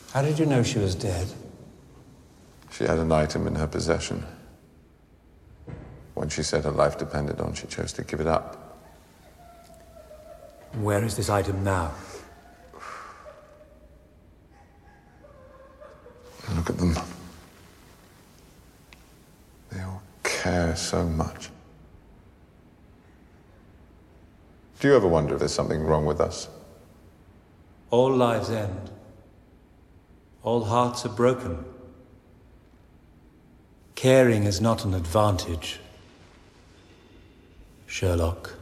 How did you know she was dead? She had an item in her possession. When she said her life depended on, she chose to give it up. Where is this item now? Look at them. They all care so much. Do you ever wonder if there's something wrong with us? All lives end. All hearts are broken. Caring is not an advantage, Sherlock.